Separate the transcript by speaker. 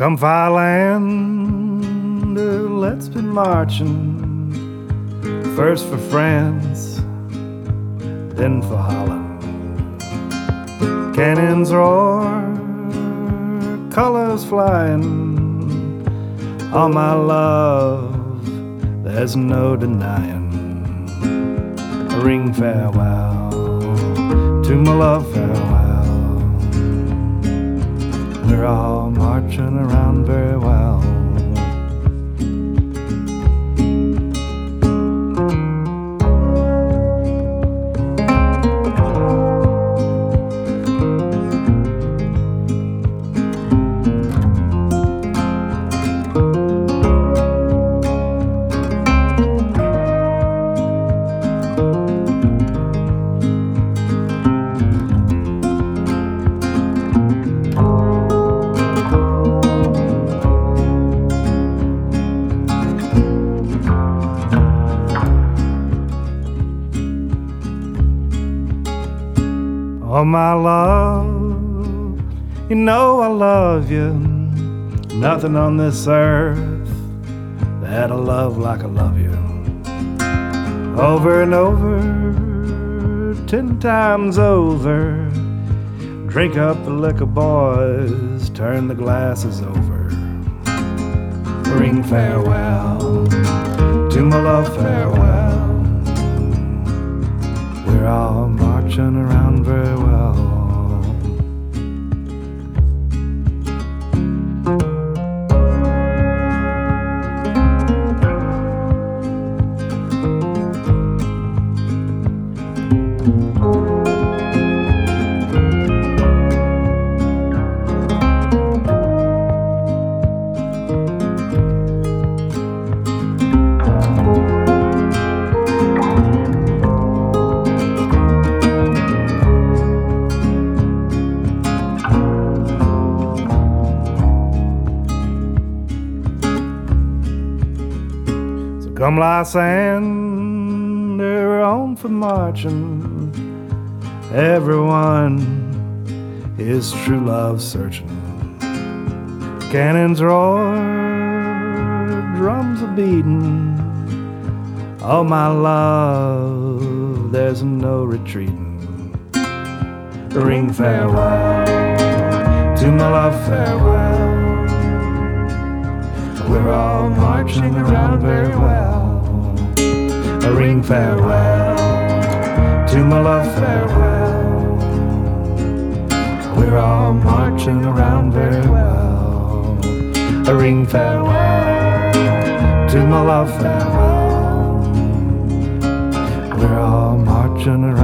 Speaker 1: Come Firelander, let's be marching. First for France, then for Holland. Cannons roar, colors flying. All my love, there's no denying. A ring farewell to my love, farewell. We're all marching around very well. Oh, my love, you know I love you. Nothing on this earth that I love like I love you. Over and over, 10 times over. Drink up the liquor, boys, turn the glasses over. Ring farewell to my love, farewell. We're all marching around very well. Come Lysander, on for marching. Everyone is true love searching. Cannons roar, drums are beating. Oh, my love, there's no retreating. Ring farewell to my love, farewell. We're all marching around very well. A ring farewell to my love, farewell. We're all marching around very well. A ring farewell to my love, farewell. We're all marching around.